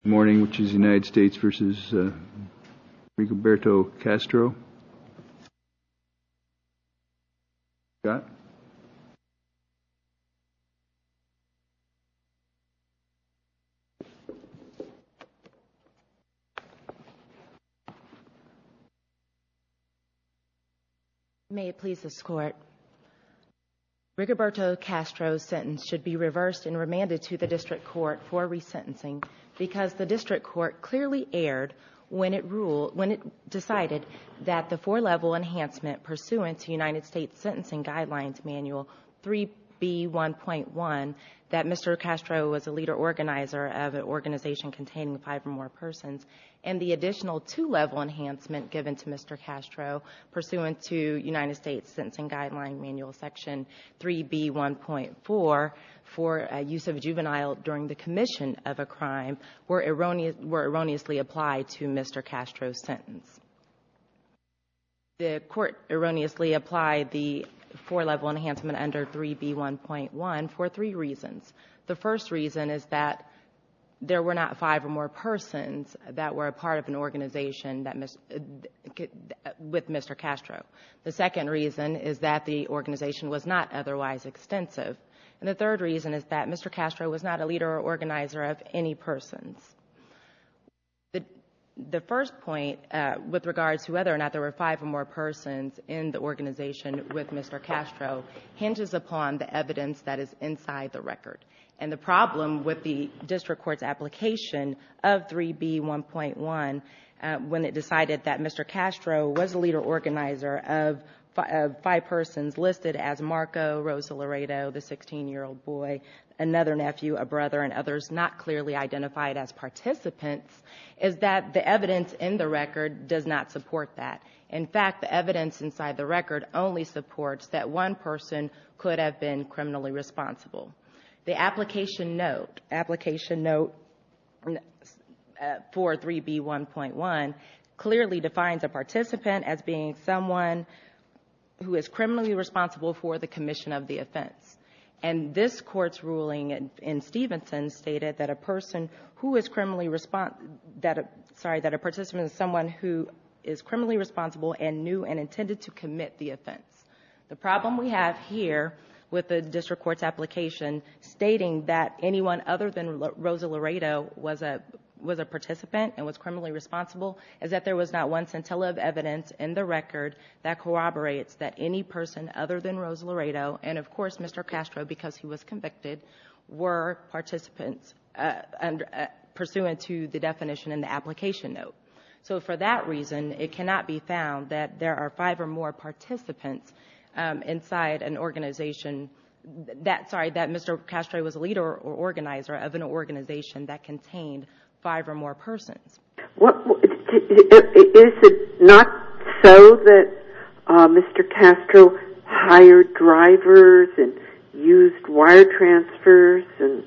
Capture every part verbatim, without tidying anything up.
Morning, which is United States versus uh, Rigoberto Castro. Scott? May it please this Court. Rigoberto Castro's sentence should be reversed and remanded to the District Court for resentencing because the District Court clearly erred when it ruled, when it decided that the four-level enhancement pursuant to United States Sentencing Guidelines Manual three B one point one, that Mister Castro was a leader organizer of an organization containing five or more persons, and the additional two-level enhancement given to Mister Castro pursuant to United States Sentencing Guideline Manual Section three B one point four for uh, use of a juvenile during the commission of a crime were, erroneous, were erroneously applied to Mister Castro's sentence. The Court erroneously applied the four-level enhancement under three B one point one for three reasons. The first reason is that there were not five or more persons that were a part of an organization that mis- with Mister Castro. The second reason is that the organization was not otherwise extensive. And the third reason is that Mister Castro was not a leader or organizer of any persons. The, the first point uh, with regards to whether or not there were five or more persons in the organization with Mister Castro hinges upon the evidence that is inside the record. And the problem with the District Court's application of three B one point one uh, when it decided that Mister Castro was a leader organizer of, fi- of five persons listed as Marco, Rosa Laredo, the sixteen-year-old boy, another nephew, a brother, and others not clearly identified as participants, is that the evidence in the record does not support that. In fact, the evidence inside the record only supports that one person could have been criminally responsible. The application note, application note uh, for three B one point one clearly defines a participant as being someone who is criminally responsible for the commission of the offense. And this Court's ruling in, in Stevenson stated that a person who is criminally respon- that a, sorry that a participant is someone who is criminally responsible and knew and intended to commit the offense. The problem we have here with the District Court's application stating that anyone other than Rosa Laredo was a was a participant and was criminally responsible is that there was not one scintilla of evidence in the record that corroborates that any person other than Rosa Laredo, and of course Mister Castro because he was convicted, were participants uh, under, uh, pursuant to the definition in the application note. So for that reason, it cannot be found that there are five or more participants Um, inside an organization that, sorry, that Mister Castro was a leader or organizer of an organization that contained five or more persons. What, is it not so that uh, Mister Castro hired drivers and used wire transfers and?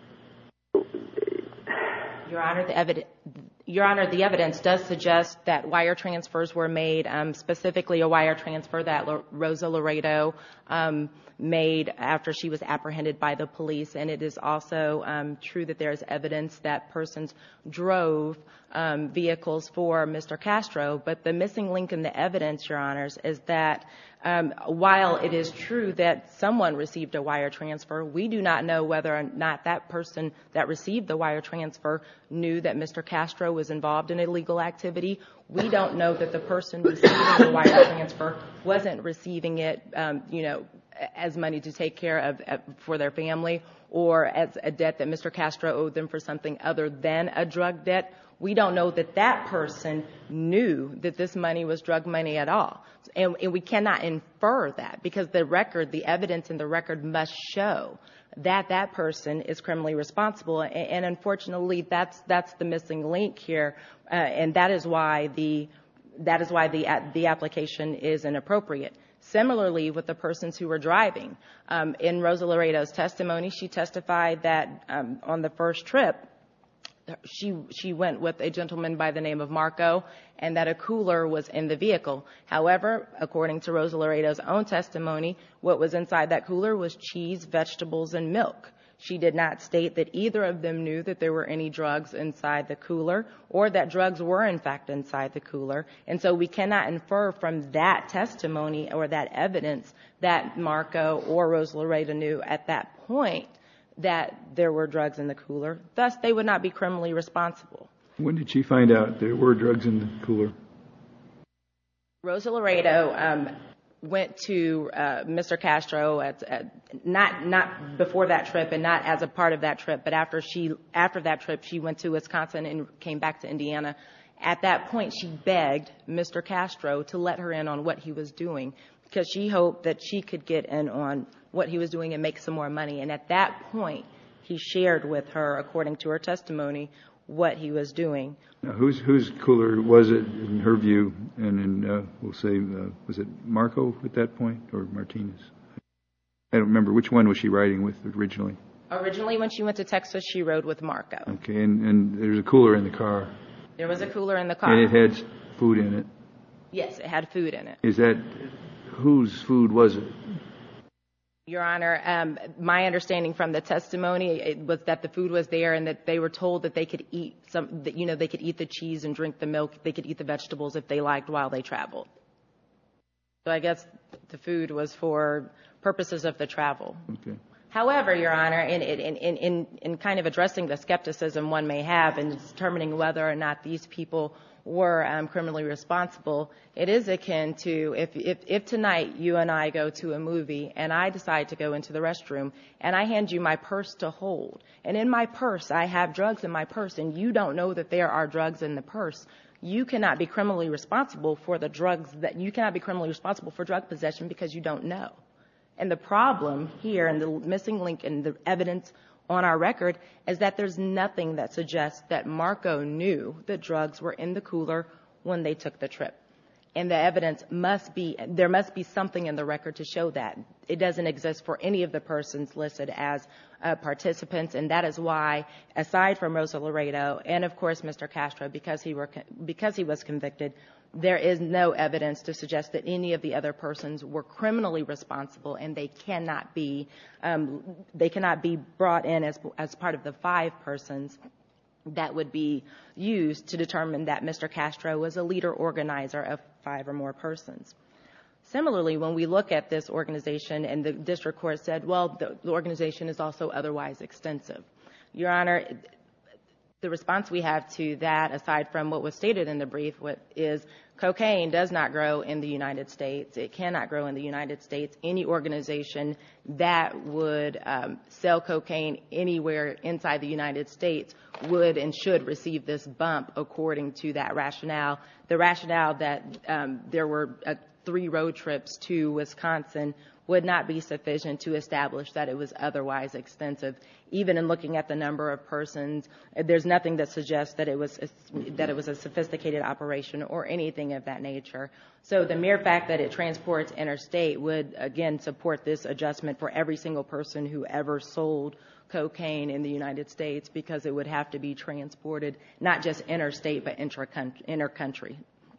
Your Honor, the evidence. Your Honor, the evidence does suggest that wire transfers were made, um, specifically a wire transfer that L- Rosa Laredo um, made after she was apprehended by the police. And it is also um, true that there is evidence that persons drove um, vehicles for Mister Castro. But the missing link in the evidence, Your Honors, is that um, while it is true that someone received a wire transfer, we do not know whether or not that person that received the wire transfer knew that Mister Castro was involved in illegal activity. We don't know that the person receiving the wire transfer wasn't receiving it, um, you know, as money to take care of uh, for their family or as a debt that Mister Castro owed them for something other than a drug debt. We don't know that that person knew that this money was drug money at all. And, and we cannot infer that because the record, the evidence in the record must show that that person is criminally responsible. And, and unfortunately, that's that's the missing link here. Uh, and that is why the that is why the the application is inappropriate. Similarly, with the persons who were driving, um, in Rosa Laredo's testimony, she testified that um, on the first trip, She she went with a gentleman by the name of Marco and that a cooler was in the vehicle. However, according to Rosa Laredo's own testimony, what was inside that cooler was cheese, vegetables, and milk. She did not state that either of them knew that there were any drugs inside the cooler or that drugs were in fact inside the cooler. And so we cannot infer from that testimony or that evidence that Marco or Rosa Laredo knew at that point that there were drugs in the cooler. Thus, they would not be criminally responsible. When did she find out there were drugs in the cooler? Rosa Laredo um, went to uh, Mister Castro at, at not not before that trip and not as a part of that trip, but after she after that trip she went to Wisconsin and came back to Indiana. At that point, she begged Mister Castro to let her in on what he was doing because she hoped that she could get in on what he was doing and make some more money. And at that point, he shared with her, according to her testimony, what he was doing. Now, whose whose cooler was it in her view? And in uh, we'll say uh, was it Marco at that point or Martinez? I don't remember which one was she riding with originally. Originally, when she went to Texas, she rode with Marco. Okay, and, and there's a cooler in the car. There was a cooler in the car. And it had food in it. Yes, it had food in it. Is that whose food was it? Your Honor, um, my understanding from the testimony it was that the food was there and that they were told that they could eat some, that, you know, they could eat the cheese and drink the milk, they could eat the vegetables if they liked while they traveled. So I guess the food was for purposes of the travel. Okay. However, Your Honor, in, in, in, in, in kind of addressing the skepticism one may have in determining whether or not these people were um, criminally responsible, it is akin to if, if, if tonight you and I go to a movie and I decide to go into the restroom and I hand you my purse to hold, and in my purse I have drugs in my purse and you don't know that there are drugs in the purse, you cannot be criminally responsible for the drugs that you cannot be criminally responsible for drug possession because you don't know. And the problem here and the missing link in the evidence on our record is that there's nothing that suggests that Marco knew that drugs were in the cooler when they took the trip. And the evidence must be, there must be something in the record to show that. It doesn't exist for any of the persons listed as uh, participants, and that is why, aside from Rosa Laredo and, of course, Mister Castro, because he, were, because he was convicted, there is no evidence to suggest that any of the other persons were criminally responsible, and they cannot be, um, they cannot be brought in as, as part of the five persons that would be used to determine that Mister Castro was a leader organizer of five or more persons. Similarly, when we look at this organization, and the district court said, well, the, the organization is also otherwise extensive. Your Honor, the response we have to that, aside from what was stated in the brief, what is cocaine does not grow in the United States. It cannot grow in the United States. Any organization that would um, sell cocaine anywhere inside the United States would and should receive this bump according to that rationale. The rationale that um, there were uh, three road trips to Wisconsin would not be sufficient to establish that it was otherwise extensive. Even in looking at the number of persons, there's nothing that suggests that it was a, that it was a sophisticated operation or anything of that nature. So the mere fact that it transports interstate would, again, support this adjustment for every single person who ever sold cocaine in the United States, because it would have to be transported not just interstate but inter-country.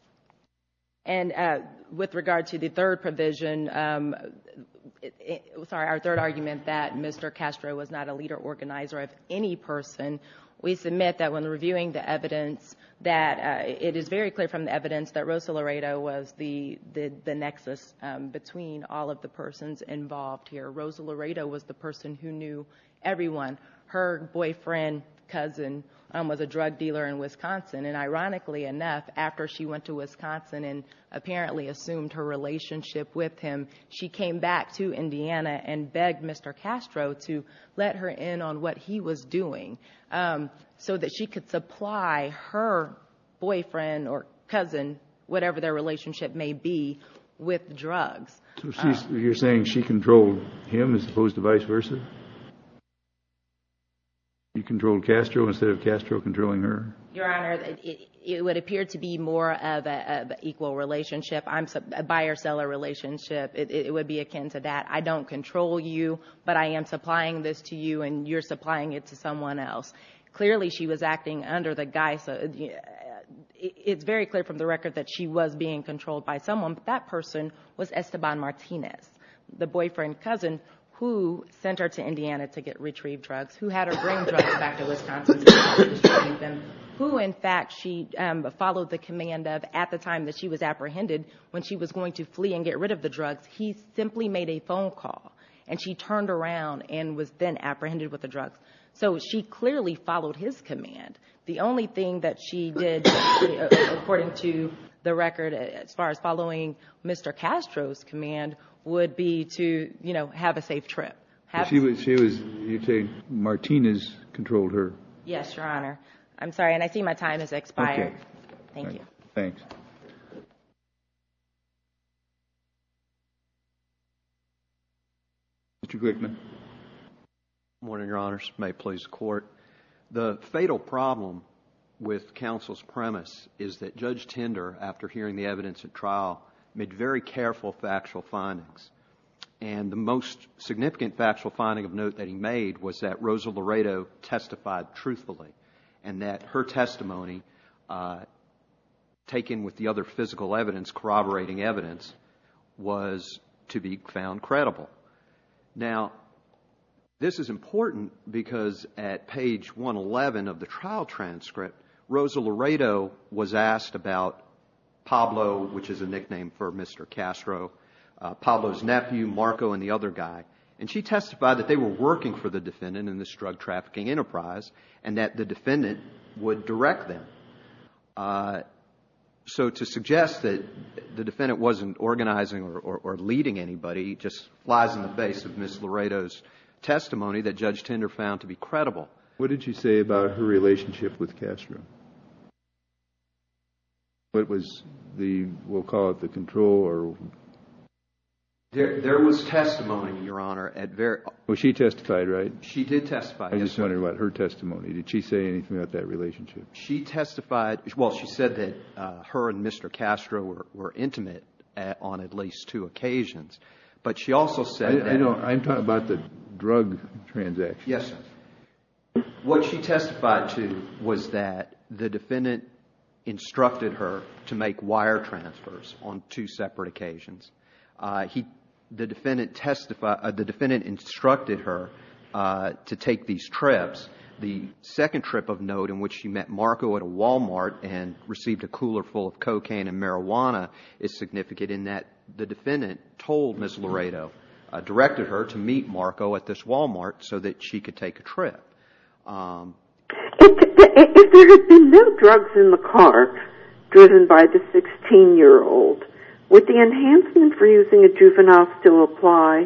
And uh, with regard to the third provision, um, it, it, sorry, our third argument that Mister Castro was not a leader organizer of any person, we submit that when reviewing the evidence, that uh, it is very clear from the evidence that Rosa Laredo was the, the, the nexus um, between all of the persons involved here. Rosa Laredo was the person who knew everyone. Her boyfriend, cousin, Um, was a drug dealer in Wisconsin, and ironically enough, after she went to Wisconsin and apparently assumed her relationship with him, she came back to Indiana and begged Mister Castro to let her in on what he was doing, um, so that she could supply her boyfriend or cousin, whatever their relationship may be, with drugs. So she's, um, you're saying she controlled him as opposed to vice versa? You controlled Castro instead of Castro controlling her? Your Honor, it, it would appear to be more of an equal relationship. I'm a buyer-seller relationship. It, it would be akin to that. I don't control you, but I am supplying this to you, and you're supplying it to someone else. Clearly, she was acting under the guise of, it's very clear from the record that she was being controlled by someone, but that person was Esteban Martinez, the boyfriend cousin, who sent her to Indiana to get retrieved drugs, who had her bring drugs back to Wisconsin to distribute them, who, in fact, she um, followed the command of at the time that she was apprehended when she was going to flee and get rid of the drugs. He simply made a phone call, and she turned around and was then apprehended with the drugs. So she clearly followed his command. The only thing that she did, according to the record, as far as following Mister Castro's command, would be to, you know, have a safe trip. Have she was, she was, you say Martinez controlled her? Yes, Your Honor. I'm sorry, and I see my time has expired. Okay. Thank right. you. Thanks. Mister Glickman. Morning, Your Honors. May it please the Court. The fatal problem with counsel's premise is that Judge Tinder, after hearing the evidence at trial, made very careful factual findings. And the most significant factual finding of note that he made was that Rosa Laredo testified truthfully, and that her testimony, uh, taken with the other physical evidence, corroborating evidence, was to be found credible. Now, this is important because at page one eleven of the trial transcript, Rosa Laredo was asked about Pablo, which is a nickname for Mister Castro, uh, Pablo's nephew, Marco, and the other guy. And she testified that they were working for the defendant in this drug trafficking enterprise and that the defendant would direct them. Uh, so to suggest that the defendant wasn't organizing or, or, or leading anybody just flies in the face of Miz Laredo's testimony that Judge Tinder found to be credible. What did she say about her relationship with Castro? What was the, we'll call it the control or... There, there was testimony, Your Honor, at very... Well, she testified, right? She did testify. I just wondered about her testimony. Did she say anything about that relationship? She testified, well, she said that uh, her and Mister Castro were, were intimate at, on at least two occasions. But she also said I, that... I know, I'm talking about the drug transaction. Yes, sir. What she testified to was that the defendant instructed her to make wire transfers on two separate occasions. Uh, he, the defendant testified, uh, the defendant instructed her uh, to take these trips. The second trip of note, in which she met Marco at a Walmart and received a cooler full of cocaine and marijuana, is significant in that the defendant told Miz Laredo, uh, directed her to meet Marco at this Walmart so that she could take a trip. Um, if, if there had been no drugs in the car driven by the sixteen-year-old, would the enhancement for using a juvenile still apply?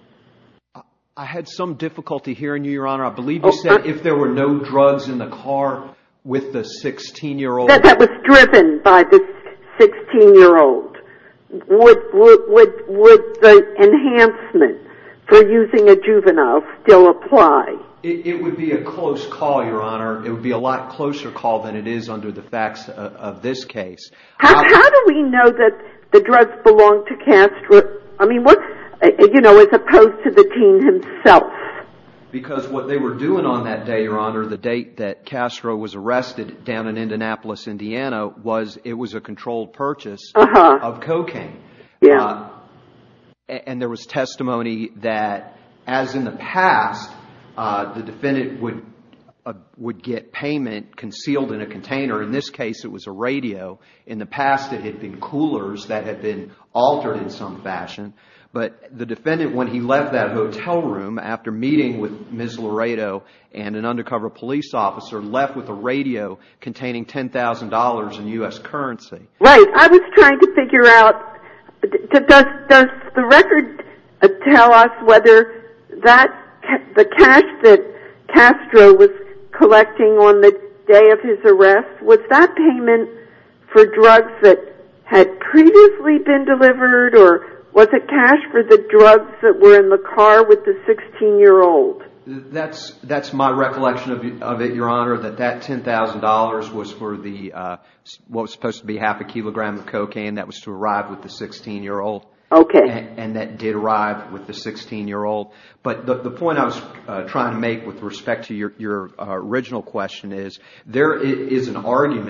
I had some difficulty hearing you, Your Honor. I believe you oh, said uh, if there were no drugs in the car with the sixteen-year-old. That, that was driven by the sixteen-year-old. Would, would, would, would the enhancement for using a juvenile still apply? It, it would be a close call, Your Honor. It would be a lot closer call than it is under the facts of, of this case. How, I, how do we know that the drugs belong to Castro? I mean, what, you know, as opposed to the teen himself? Because what they were doing on that day, Your Honor, the date that Castro was arrested down in Indianapolis, Indiana, was it was a controlled purchase uh-huh. of cocaine. Yeah. Uh, and there was testimony that, as in the past, uh, the defendant would uh, would get payment concealed in a container. In this case, it was a radio. In the past, it had been coolers that had been altered in some fashion. But the defendant, when he left that hotel room after meeting with Miz Laredo and an undercover police officer, left with a radio containing ten thousand dollars in U S currency. Right. I was trying to figure out, does, does the record tell us whether that, the cash that Castro was collecting on the day of his arrest, was that payment for drugs that had previously been delivered, or was it cash for the drugs that were in the car with the sixteen-year-old? That's that's my recollection of it, of it, Your Honor, that that ten thousand dollars was for the uh, what was supposed to be half a kilogram of cocaine that was to arrive with the sixteen-year-old. Okay. And, and that did arrive with the sixteen-year-old. But the, the point I was uh, trying to make with respect to your, your uh, original question is there is an argument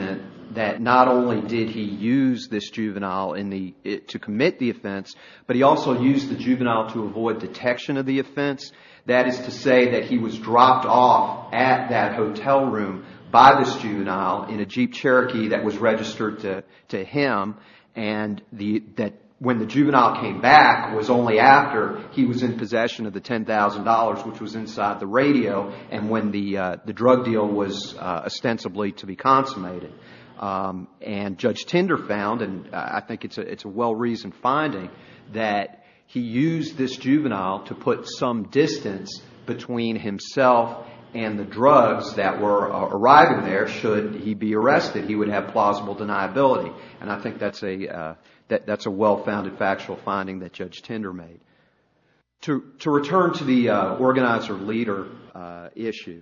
that not only did he use this juvenile in the it, to commit the offense, but he also used the juvenile to avoid detection of the offense. That is to say that he was dropped off at that hotel room by this juvenile in a Jeep Cherokee that was registered to, to him, and the, that when the juvenile came back was only after he was in possession of the ten thousand dollars, which was inside the radio, and when the, uh, the drug deal was uh, ostensibly to be consummated. Um, and Judge Tinder found, and I think it's a, it's a well-reasoned finding, that he used this juvenile to put some distance between himself and the drugs that were uh, arriving there. Should he be arrested, he would have plausible deniability. And I think that's a uh, that, that's a well-founded factual finding that Judge Tinder made. To to return to the uh, organizer-leader uh, issue,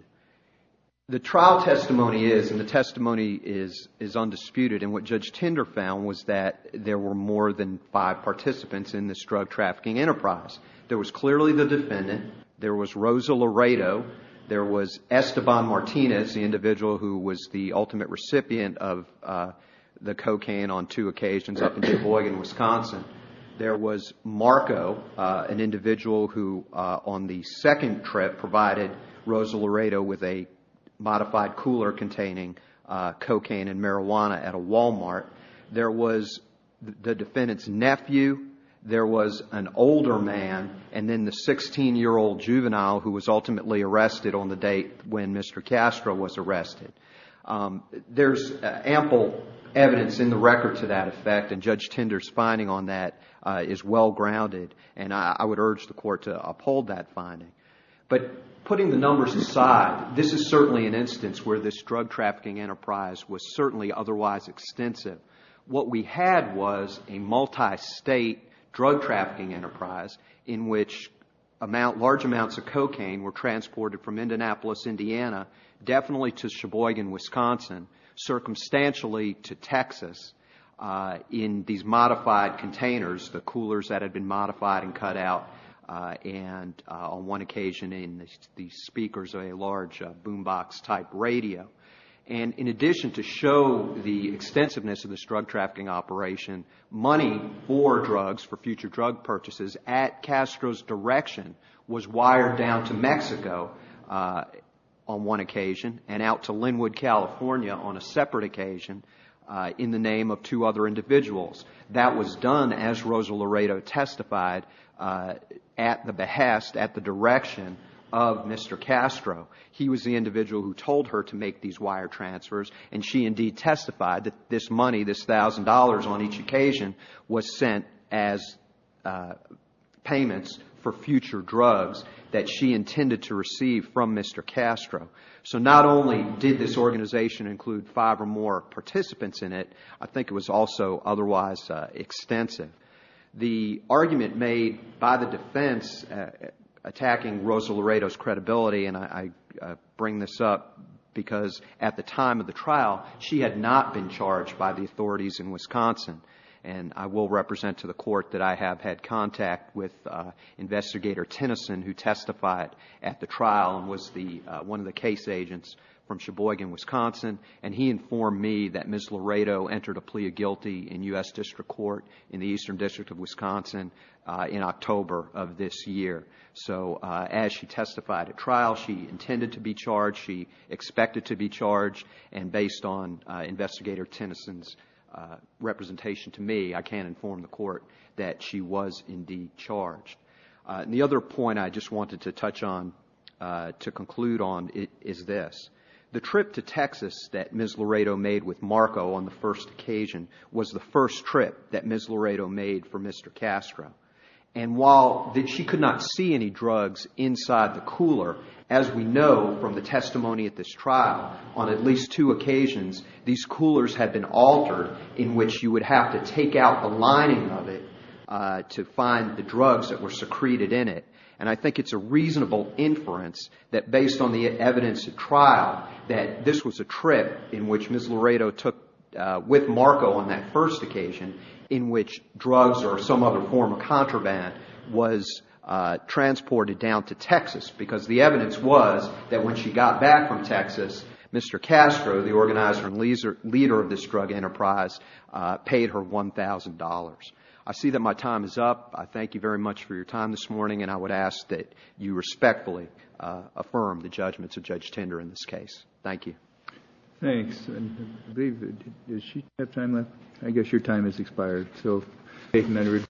the trial testimony is, and the testimony is is undisputed, and what Judge Tinder found was that there were more than five participants in this drug trafficking enterprise. There was clearly the defendant, there was Rosa Laredo, there was Esteban Martinez, the individual who was the ultimate recipient of uh, the cocaine on two occasions up in Sheboygan, Wisconsin. There was Marco, uh, an individual who uh, on the second trip provided Rosa Laredo with a modified cooler containing uh, cocaine and marijuana at a Walmart. There was the defendant's nephew. There was an older man, and then the sixteen-year-old juvenile who was ultimately arrested on the date when Mister Castro was arrested. Um, there's uh, ample evidence in the record to that effect, and Judge Tinder's finding on that uh, is well-grounded, and I, I would urge the Court to uphold that finding. But putting the numbers aside, this is certainly an instance where this drug trafficking enterprise was certainly otherwise extensive. What we had was a multi-state drug trafficking enterprise in which amount, large amounts of cocaine were transported from Indianapolis, Indiana, definitely to Sheboygan, Wisconsin, circumstantially to Texas, uh, in these modified containers, the coolers that had been modified and cut out, Uh, and uh, on one occasion in the, the speakers of a large uh, boombox type radio. And in addition, to show the extensiveness of this drug trafficking operation, money for drugs, for future drug purchases at Castro's direction was wired down to Mexico uh, on one occasion and out to Linwood, California on a separate occasion uh, in the name of two other individuals. That was done, as Rosa Laredo testified, uh, at the behest, at the direction of Mister Castro. He was the individual who told her to make these wire transfers, and she indeed testified that this money, this one thousand dollars on each occasion, was sent as uh, payments for future drugs that she intended to receive from Mister Castro. So not only did this organization include five or more participants in it, I think it was also otherwise uh, extensive. The argument made by the defense uh, attacking Rosa Laredo's credibility, and I, I uh, bring this up because at the time of the trial, she had not been charged by the authorities in Wisconsin. And I will represent to the Court that I have had contact with uh, Investigator Tennyson, who testified at the trial and was the uh, one of the case agents from Sheboygan, Wisconsin, and he informed me that Miz Laredo entered a plea of guilty in U S District Court in the Eastern District of Wisconsin uh, in October of this year. So uh, as she testified at trial, she intended to be charged, she expected to be charged, and based on uh, Investigator Tennyson's uh, representation to me, I can inform the Court that she was indeed charged. Uh, and the other point I just wanted to touch on uh, to conclude on it is this. The trip to Texas that Miz Laredo made with Marco on the first occasion was the first trip that Miz Laredo made for Mister Castro. And while that she could not see any drugs inside the cooler, as we know from the testimony at this trial, on at least two occasions, these coolers had been altered in which you would have to take out the lining of it uh, to find the drugs that were secreted in it. And I think it's a reasonable inference that based on the evidence at trial that this was a trip in which Miz Laredo took uh, with Marco on that first occasion in which drugs or some other form of contraband was uh, transported down to Texas, because the evidence was that when she got back from Texas, Mister Castro, the organizer and leader of this drug enterprise, uh, paid her one thousand dollars. I see that my time is up. I thank you very much for your time this morning, and I would ask that you respectfully uh, affirm the judgments of Judge Tinder in this case. Thank you. Thanks. And I believe, does she have time left? I guess your time has expired. So, taken under